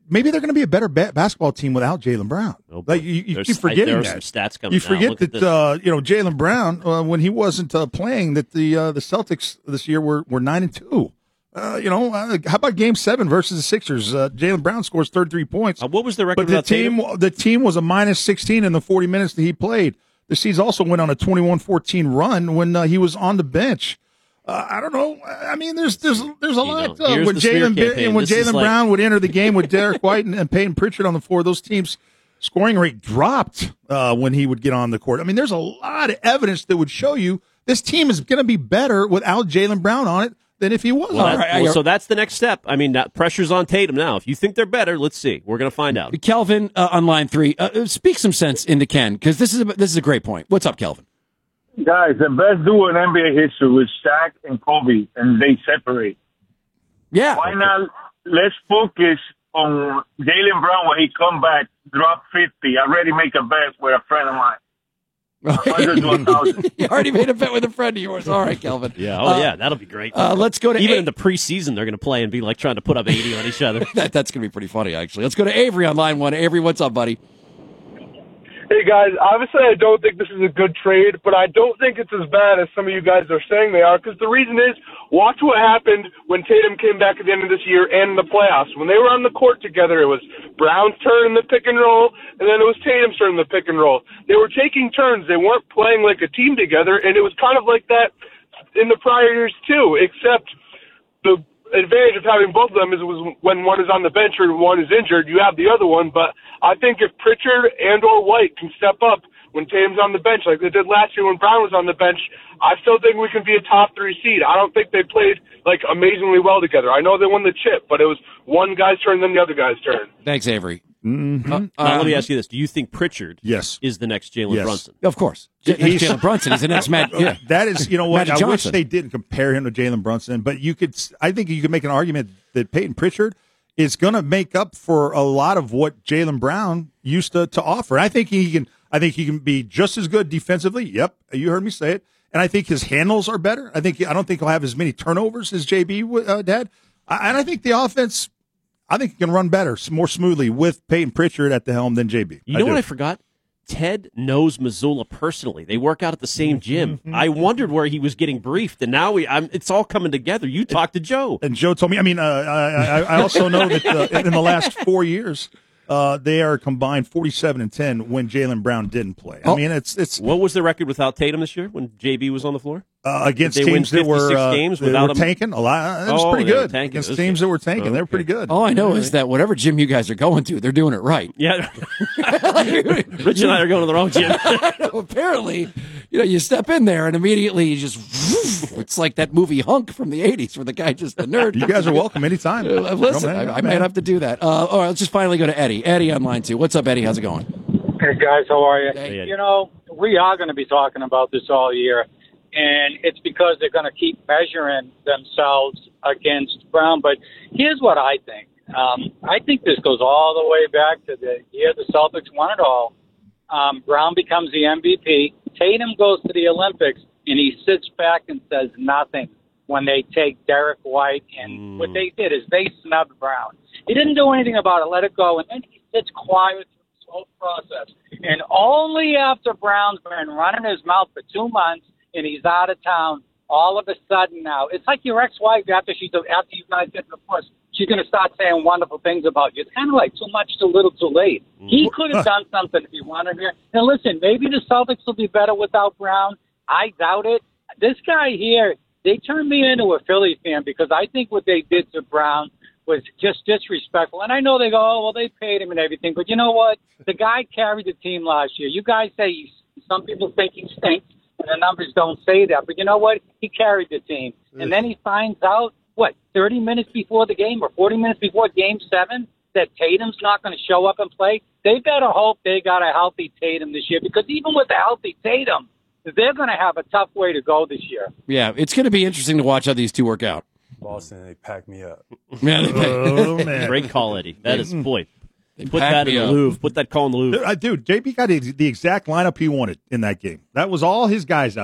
maybe they're going to be a better ba- basketball team without Jaylen Brown.
Oh,
like you, you
There's-
keep forgetting
there are
that.
some stats coming
You
now.
forget
Look at
that
this.
uh, you know Jaylen Brown uh, when he wasn't uh, playing, that the uh, the Celtics this year were were nine and two. Uh, you know, uh, how about Game Seven versus the Sixers? Uh, Jaylen Brown scores thirty-three points.
Uh, what was the record
But the
without
team,
Tatum?
the team was a minus sixteen in the forty minutes that he played. The Seas also went on a twenty-one fourteen run when uh, he was on the bench. Uh, I don't know. I mean, there's there's there's a lot. Uh,
here's
when
the smear
Jalen
campaign.
when
This is
Jalen
like-
Brown would enter the game with Derek White and, and Peyton Pritchard on the floor, those teams' scoring rate dropped uh, when he would get on the court. I mean, there's a lot of evidence that would show you this team is going to be better without Jalen Brown on it than if he was
Well,
on
that-
it.
well, so that's the next step. I mean, that pressure's on Tatum now. If you think they're better, let's see. We're going to find out.
Kelvin uh, on line three, uh, speak some sense into Ken because this is a, this is a great point. What's up, Kelvin?
Guys, the best duo in N B A history was Shaq and Kobe, and they separate.
Yeah.
Why not? Let's focus on Jaylen Brown when he come back, drop fifty. I already make a bet with a friend of mine. one hundred to one thousand.
You already made a bet with a friend of yours. All right, Kelvin.
Yeah, oh
Uh,
yeah, that'll be great.
Uh, let's go to
even
A-
in the preseason, they're going to play and be like trying to put up eighty on each other.
that, that's going to be pretty funny, actually. Let's go to Avery on line one. Avery, what's up, buddy?
Hey, guys, obviously I don't think this is a good trade, but I don't think it's as bad as some of you guys are saying they are, because the reason is, watch what happened when Tatum came back at the end of this year and in the playoffs. When they were on the court together, it was Brown's turn in the pick and roll, and then it was Tatum's turn in the pick and roll. They were taking turns. They weren't playing like a team together, and it was kind of like that in the prior years, too, except the advantage of having both of them is was when one is on the bench or one is injured, you have the other one. But I think if Pritchard and or White can step up when Tatum's on the bench like they did last year when Brown was on the bench, I still think we can be a top three seed. I don't think they played like amazingly well together. I know they won the chip, but it was one guy's turn then the other guy's turn.
Thanks, Avery.
Mm-hmm.
Uh,
Now, let me
um,
ask you this: do you think Pritchard
yes.
is the next Jalen
Yes.
Brunson?
Of course. J-
He's-
Jalen Brunson. He's the next Matt. Yeah.
That is, you know what?
Magic
I wish
Johnson.
they didn't compare him to Jalen Brunson, but you could. I think you could make an argument that Peyton Pritchard is going to make up for a lot of what Jalen Brown used to, to offer. I think he can. I think he can be just as good defensively. Yep, you heard me say it. And I think his handles are better. I think I don't think he'll have as many turnovers as J B uh, had. I, and I think the offense. I think he can run better, more smoothly with Peyton Pritchard at the helm than J B.
You know
I
what
do.
I forgot? Ted knows Missoula personally. They work out at the same gym.
Mm-hmm.
I wondered where he was getting briefed, and now we, I'm, it's all coming together. You talked to Joe.
And Joe told me. I mean, uh, I, I also know that uh, in the last four years, uh, they are combined forty-seven and ten when Jalen Brown didn't play. I
Oh.
mean, it's it's
What was the record without Tatum this year when J B was on the floor?
uh, against
Did they win
teams that were
fifty-six
uh,
games
that
without
were
him?
tanking a lot. It was
Oh,
pretty
they were
good
tanking.
against
Those
teams that were tanking.
Oh,
They were
okay.
pretty good.
All I know is that whatever gym you guys are going to, they're doing it right.
Yeah. Rich and I are going to the wrong gym.
Apparently, you know, you step in there and immediately you just, it's like that movie Hunk from the eighties where the guy just the nerd.
You guys are welcome anytime.
Uh, Listen,
Come in,
I, I
come
might
in.
have to do that. Uh, all right, let's just finally go to Eddie. Eddie on line two. What's up, Eddie? How's it going?
Hey, guys, how are you?
Hey, Eddie.
You know, we are going to be talking about this all year, and it's because they're going to keep measuring themselves against Brown. But here's what I think. Um, I think this goes all the way back to the year the Celtics won it all. Um, Brown becomes the M V P. Tatum goes to the Olympics, and he sits back and says nothing when they take Derek White. And what they did is they snubbed Brown. He didn't do anything about it, let it go, and then he sits quiet through this whole process. And only after Brown's been running his mouth for two months and he's out of town, all of a sudden now, it's like your ex-wife after she after you guys get divorced, she's going to start saying wonderful things about you. It's kind of like too much, too little, too late. He could have done something if he wanted here. Now, listen, maybe the Celtics will be better without Brown. I doubt it. This guy here, they turned me into a Philly fan because I think what they did to Brown was just disrespectful. And I know they go, oh, well, they paid him and everything. But you know what? The guy carried the team last year. You guys say he, some people think he stinks, and the numbers don't say that. But you know what? He carried the team. And then he finds out, what, thirty minutes before the game or forty minutes before game seven that Tatum's not going to show up and play? They better hope they got a healthy Tatum this year, because even with a healthy Tatum, they're going to have a tough way to go this year.
Yeah, it's going to be interesting to watch how these two work out.
Boston, they packed me up.
Yeah, they pack-
Oh, man.
Great call, Eddie. That is, boy, put
packed
that in
me
the
up.
Louvre. Put that call in the Louvre.
Dude, uh, dude, J B got the the exact lineup he wanted in that game. That was all his guys out there.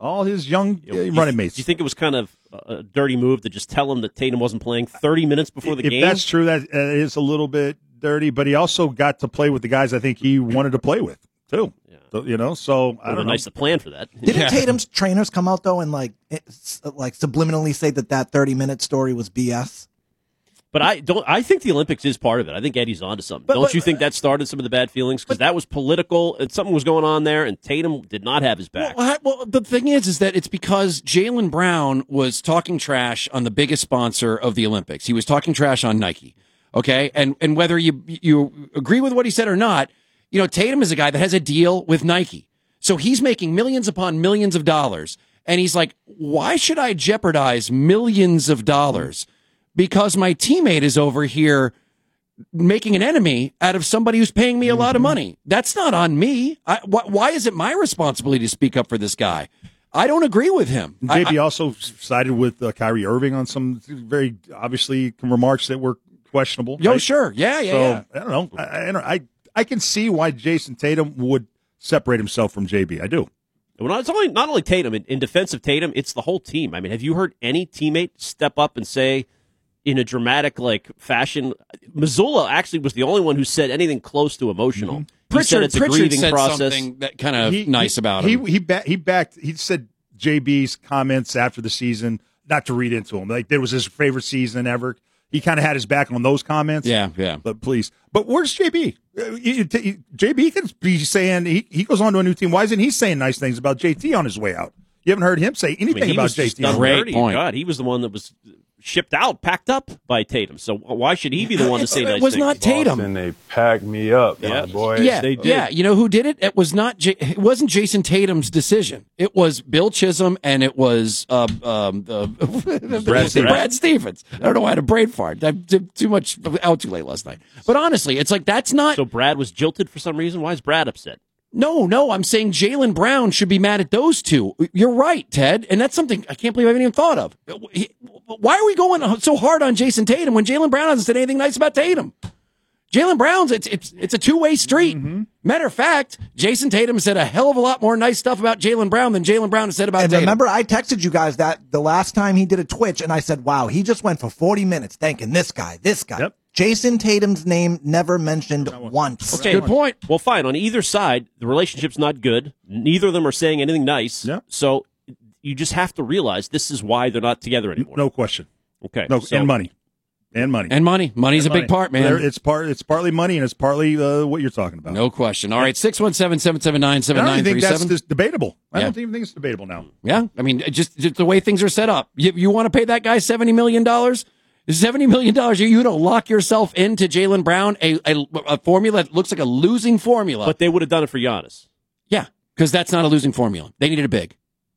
all his young
You know,
uh,
you-
running mates.
Do you think it was kind of a dirty move to just tell him that Tatum wasn't playing thirty minutes before the
if
game?
that's true, that uh, is a little bit dirty. But he also got to play with the guys I think he wanted to play with too. Yeah. So, you know, so I don't know.
Nice to plan for that.
Didn't Tatum's trainers come out though and like it's, like subliminally say that that thirty minute story was B S?
But I don't. I think the Olympics is part of it. I think Eddie's onto something.
But-
don't
but-
you think that started some of the bad feelings? Because that was political, and something was going on there, and Tatum did not have his back.
Well, I- well, the thing is, is that it's because Jaylen Brown was talking trash on the biggest sponsor of the Olympics. He was talking trash on Nike. Okay, and and whether you you agree with what he said or not, you know, Tatum is a guy that has a deal with Nike, so he's making millions upon millions of dollars, and he's like, why should I jeopardize millions of dollars because my teammate is over here making an enemy out of somebody who's paying me a lot of money? That's not on me. I, wh- why is it my responsibility to speak up for this guy? I don't agree with him.
J B
I, I,
also sided with uh, Kyrie Irving on some very obviously remarks that were questionable.
Yo,
right?
sure. Yeah, yeah,
so,
yeah.
I don't know. I, I, don't, I I can see why Jason Tatum would separate himself from J B. I do.
Well, it's only not only Tatum. In, in defense of Tatum, it's the whole team. I mean, have you heard any teammate step up and say, in a dramatic like fashion, Mazzulla actually was the only one who said anything close to emotional.
Mm-hmm.
He said it's a
Pritchard
grieving
said
process.
something that kind of
He-
nice
he-
about
he,
him.
He ba- he backed. He said J B's comments after the season. Not to read into him, like it was his favorite season ever. He kind of had his back on those comments.
Yeah, yeah.
But please, but where's J B? Uh, you- you- J B can be saying he, he goes on to a new team. Why isn't he saying nice things about J T on his way out? You haven't heard him say
I
anything
mean, he
about
was
J
just
T.
done
on his way
dirty.
out.
God, he was the one that was shipped out, packed up by Tatum. So why should he be the one to say
It
nice
was
things?
not Tatum.
And they packed me up,
Yeah.
my boy.
Yeah,
they did.
yeah. You know who did it? It was not. J- it wasn't Jason Tatum's decision. It was Bill Chisholm, and it was uh, um, uh, Brad,
Stevens.
Brad Stevens. I don't know. I had a brain fart. I did too much out too late last night. But honestly, it's like that's not.
So Brad was jilted for some reason. Why is Brad upset?
No, no. I'm saying Jaylen Brown should be mad at those two. You're right, Ted, and that's something I can't believe I haven't even thought of. He- Why are we going so hard on Jason Tatum when Jaylen Brown hasn't said anything nice about Tatum? Jaylen Brown's it's it's it's a two way street.
Mm-hmm.
Matter of fact, Jason Tatum said a hell of a lot more nice stuff about Jaylen Brown than Jaylen Brown has said about
And
Tatum.
remember, I texted you guys that the last time he did a Twitch, and I said, "Wow, he just went for forty minutes thanking this guy, this guy."
Yep.
Jason Tatum's name never mentioned once.
Okay,
good point.
Well, fine. On either side, the relationship's not good. Neither of them are saying anything nice.
Yeah.
So you just have to realize this is why they're not together anymore.
No question.
Okay.
No,
so-
and money, and money,
And money. Money's
And
a big
money.
part, man.
There- It's part. It's partly money, and it's partly uh, what you're talking about.
No question. All right, six one seven, seven seven nine,
I
seven
don't
nine
even
three
think that's
seven.
just debatable. I
Yeah.
don't even think it's debatable now.
Yeah, I mean, it just, just the way things are set up. You, you want to pay that guy seventy million dollars? seventy million dollars, you, you don't lock yourself into Jaylen Brown, a, a, a formula that looks like a losing formula.
But they would have done it for Giannis.
Yeah, because that's not a losing formula. They needed a big.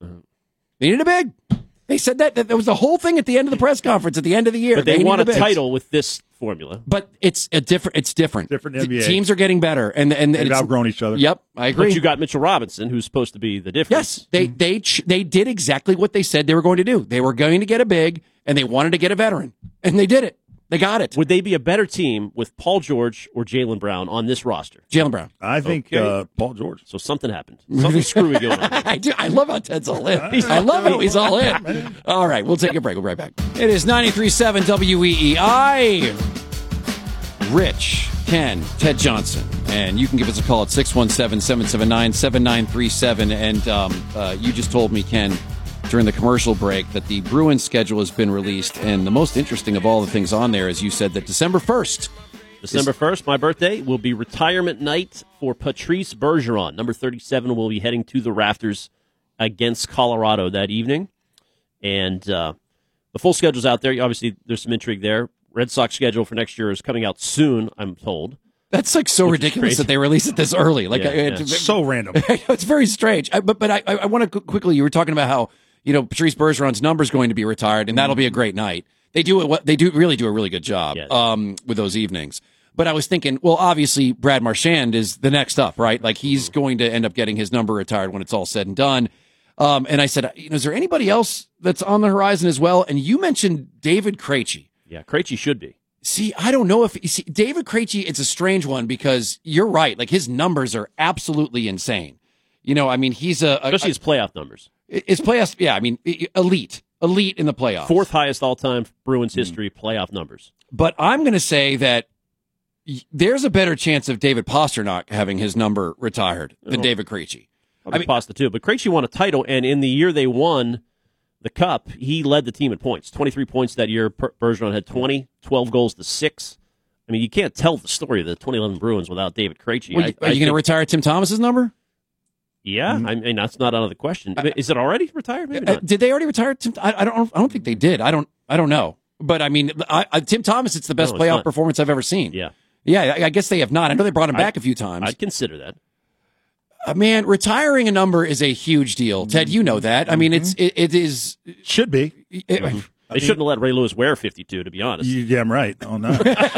They needed a big. They said that, that. That was the whole thing at the end of the press conference at the end of the year.
But they,
needed
won a
big.
title with this formula.
But it's a different. It's different.
Different N B A.
Teams are getting better, and and
They've
it's,
outgrown each other.
Yep, I agree.
But you got Mitchell Robinson, who's supposed to be the difference.
Yes, they they ch- they did exactly what they said they were going to do. They were going to get a big, and they wanted to get a veteran, and they did it. They got it.
Would they be a better team with Paul George or Jaylen Brown on this roster?
Jaylen Brown.
I think
Okay.
uh, Paul George.
So something happened. Something screwy going on.
I do. I love how Ted's all in. I love how he's all in. All right, we'll take a break. We'll be right back. It is ninety-three point seven W E E I. Rich, Ken, Ted Johnson. And you can give us a call at six one seven, seven seven nine, seven nine three seven. And um, uh, you just told me, Ken, during the commercial break that the Bruins schedule has been released. And the most interesting of all the things on there is you said that December first.
December first, my birthday, will be retirement night for Patrice Bergeron. Number thirty-seven will be heading to the rafters against Colorado that evening. And uh, the full schedule's out there. Obviously, there's some intrigue there. Red Sox schedule for next year is coming out soon, I'm told.
That's like so
Which is
ridiculous
crazy.
that they release it this early. Like
Yeah,
it-
yeah.
So random.
It's very strange. I, but but I, I want to quickly. You were talking about how you know Patrice Bergeron's number is going to be retired, and that'll be a great night. They do it. What they do really do a really good job
Yeah.
um, with those evenings. But I was thinking, well, obviously Brad Marchand is the next up, right? Like he's going to end up getting his number retired when it's all said and done. Um, and I said, you know, is there anybody else that's on the horizon as well? And you mentioned David Krejci.
Yeah, Krejci should be.
See, I don't know if you see David Krejci. It's a strange one because you're right. Like his numbers are absolutely insane. You know, I mean, he's a, a
Especially his playoff numbers.
Is playoffs? Yeah, I mean, elite, elite in the playoffs.
Fourth highest all-time Bruins history mm. playoff numbers.
But I'm going to say that there's a better chance of David Pastrnak having his number retired than oh. David Krejci.
I mean, Pasta too, but Krejci won a title, and in the year they won the Cup, he led the team in points. twenty-three points that year. Bergeron had twenty, twelve goals to six. I mean, you can't tell the story of the twenty eleven Bruins without David Krejci.
Well, I, are you going to retire Tim Thomas's number?
Yeah, mm-hmm. I mean that's not out of the question. Is it already retired? Maybe not.
Uh, did they already retire Tim? I, I don't. I don't think they did. I don't. I don't know. But I mean, I, I, Tim Thomas. It's the best no, it's playoff not. performance I've ever seen.
Yeah,
yeah. I, I guess they have not. I know they brought him
I,
back a few times.
I'd consider that.
Uh, man, retiring a number is a huge deal. Ted, you know that. I mean,
mm-hmm.
it's it, it is
should be.
It,
mm-hmm. They I mean, shouldn't have let Ray Lewis wear fifty-two, to be honest.
You damn right. Oh, no.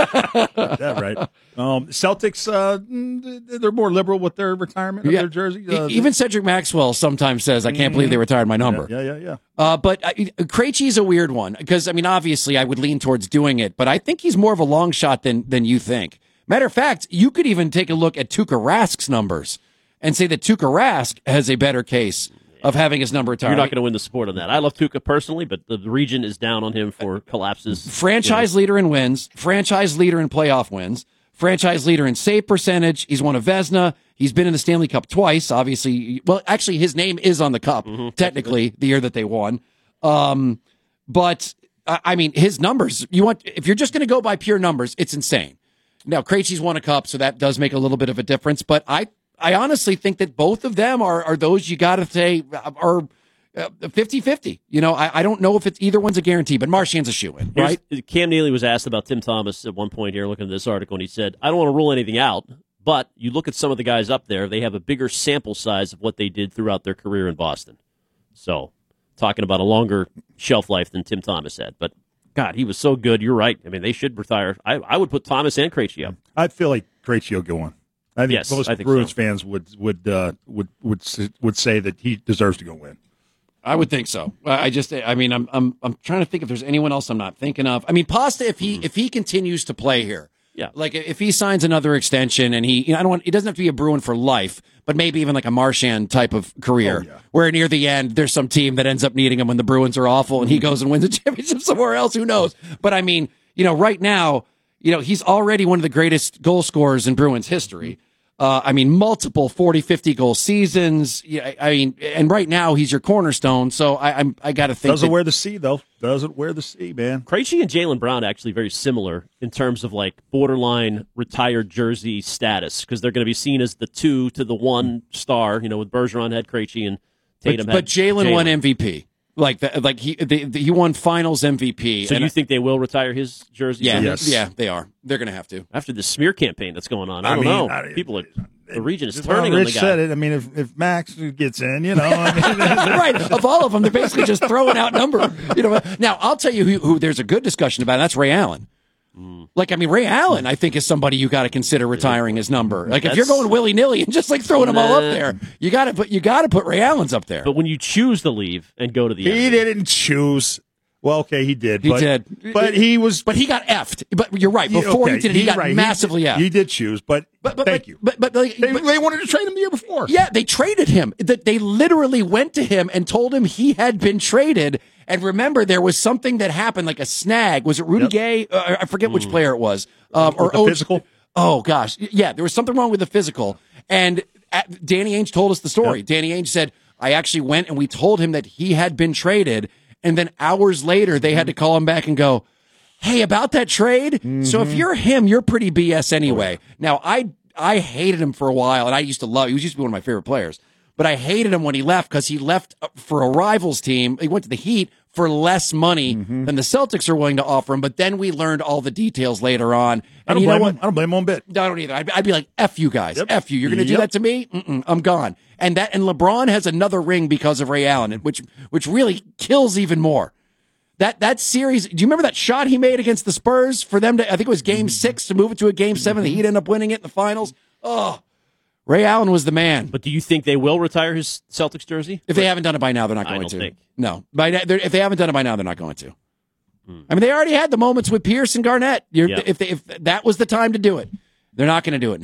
That right. Um, Celtics, uh, they're more liberal with their retirement of
yeah.
their jersey. Uh,
Even Cedric Maxwell sometimes says, I can't mm-hmm. believe they retired my number.
Yeah, yeah, yeah. yeah.
Uh, but uh, Krejci's a weird one because, I mean, obviously I would lean towards doing it, but I think he's more of a long shot than, than you think. Matter of fact, you could even take a look at Tuukka Rask's numbers and say that Tuukka Rask has a better case of having his number retired.
You're not going to win the sport on that. I love Tuukka personally, but the region is down on him for collapses.
Franchise you know. leader in wins, franchise leader in playoff wins, franchise leader in save percentage. He's won a Vezina. He's been in the Stanley Cup twice, obviously. Well, actually, his name is on the cup, mm-hmm. technically, the year that they won. Um, but, I mean, his numbers, you want if you're just going to go by pure numbers, it's insane. Now, Krejci's won a cup, so that does make a little bit of a difference, but I I honestly think that both of them are, are those you got to say are fifty-fifty. You know, I, I don't know if it's either one's a guarantee, but Marchand's a shoo-in, right?
Here's, Cam Neely was asked about Tim Thomas at one point here, looking at this article, and he said, I don't want to rule anything out, but you look at some of the guys up there, they have a bigger sample size of what they did throughout their career in Boston. So, talking about a longer shelf life than Tim Thomas had. But, God, he was so good. You're right. I mean, they should retire. I, I would put Thomas and Krejci up.
I feel like Krejci will go on. I think
yes,
most
I think
Bruins
so.
fans would would uh, would would would say that he deserves to go win.
I would think so. I just, I mean, I'm I'm I'm trying to think if there's anyone else I'm not thinking of. I mean, Pasta, if he mm. if he continues to play here,
yeah,
like if he signs another extension and he, you know, I don't want, he doesn't have to be a Bruin for life, but maybe even like a Marchand type of career,
oh, yeah.
where near the end there's some team that ends up needing him when the Bruins are awful and he goes and wins a championship somewhere else. Who knows? But I mean, you know, right now, you know, he's already one of the greatest goal scorers in Bruins history. Uh, I mean, multiple forty, fifty goal seasons. Yeah, I mean, and right now he's your cornerstone. So I, I'm, I got to think.
Doesn't
that,
wear the C though. Doesn't wear the C, man.
Krejci and Jaylen Brown actually very similar in terms of like borderline retired jersey status because they're going to be seen as the two to the one star. You know, with Bergeron had Krejci and Tatum
but,
had.
But Jaylen won M V P. Like the, like he the, the, he won Finals M V P.
So
and
you think they will retire his jersey?
Yeah,
yes.
yeah, they are. They're going to have to
after the smear campaign that's going on. I,
I
don't
mean,
know.
I,
People are the region is
Rich
turning on the guy.
said it. I mean, if if Max gets in, you know, I mean,
right? Of all of them, they're basically just throwing out number. You know. Now I'll tell you who, who there's a good discussion about. And that's Ray Allen. Mm. Like, I mean, Ray Allen, I think, is somebody you got to consider retiring his number. Like,
That's,
if you're going willy nilly and just like throwing them all up there, you got to put you got to put Ray Allen's up there.
But when you choose to leave and go to the,
he
end,
didn't choose. Well, okay, he did.
He
but,
did,
but he was.
But he got effed. But you're right. Before
okay,
he did it, he, he got
right.
massively
he,
effed.
He did choose, but,
but, but
thank
but,
you.
But but, like,
they,
but
they wanted to trade him the year before.
Yeah, they traded him. That they literally went to him and told him he had been traded. And remember, there was something that happened, like a snag. Was it Rudy
Yep.
Gay? Uh, I forget which player it was. Um,
With
or
the
O-
physical?
Oh gosh, yeah, there was something wrong with the physical. And at, Danny Ainge told us the story.
Yep.
Danny Ainge said, "I actually went and we told him that he had been traded." And then hours later, they had to call him back and go, "Hey, about that trade." Mm-hmm. So if you're him, you're pretty B S anyway. Oh, yeah. Now, I I hated him for a while, and I used to love. He was used to be one of my favorite players. But I hated him when he left because he left for a rivals team. He went to the Heat for less money mm-hmm. than the Celtics are willing to offer him. But then we learned all the details later on. And
I don't
you
blame
know what?
him. I don't blame him one bit.
No, I don't either. I'd, I'd be like, F you guys.
Yep.
F you. You're going to do
Yep.
that to me? Mm-mm, I'm gone. And that and LeBron has another ring because of Ray Allen, which which really kills even more. That that series, do you remember that shot he made against the Spurs for them to, I think it was game six to move it to a game seven. The Heat end up winning it in the finals. Oh, Ray Allen was the man.
But do you think they will retire his Celtics jersey?
If they haven't done it by now, they're not
I
going
don't
to.
think.
No. By, if they haven't done it by now, they're not going to. Hmm. I mean, they already had the moments with Pierce and Garnett. You're,
Yeah.
if, they, if that was the time to do it, they're not going to do it now.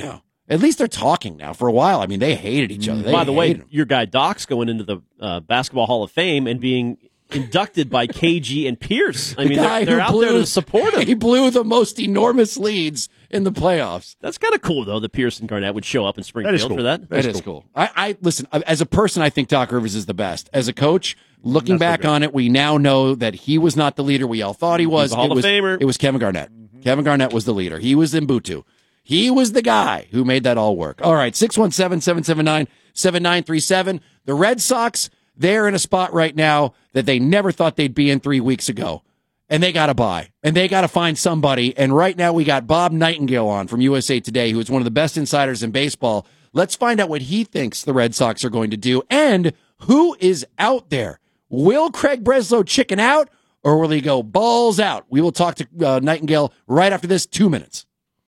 At least they're talking now. For a while, I mean, they hated each other. They
By the way,
hated 'em.
your guy Doc's going into the uh, Basketball Hall of Fame and being inducted by K G and Pierce. I
The
mean,
guy
they're, they're
who
out
blew,
there to support him.
He blew the most enormous leads in the playoffs.
That's kind of cool, though, that Pierce and Garnett would show up in Springfield
cool.
for that.
That is cool. I, I listen. As a person, I think Doc Rivers is the best. As a coach, looking
That's
back on it, we now know that he was not the leader we all thought he was.
He's a Hall
it
of
was
Famer.
It was Kevin Garnett. Kevin Garnett was the leader. He was Mbutu. He was the guy who made that all work. All right, six one seven, seven seven nine, seven nine three seven. The Red Sox, they're in a spot right now that they never thought they'd be in three weeks ago. And they got to buy. And they got to find somebody. And right now we got Bob Nightingale on from U S A Today, who is one of the best insiders in baseball. Let's find out what he thinks the Red Sox are going to do and who is out there. Will Craig Breslow chicken out or will he go balls out? We will talk to uh, Nightingale right after this, two minutes.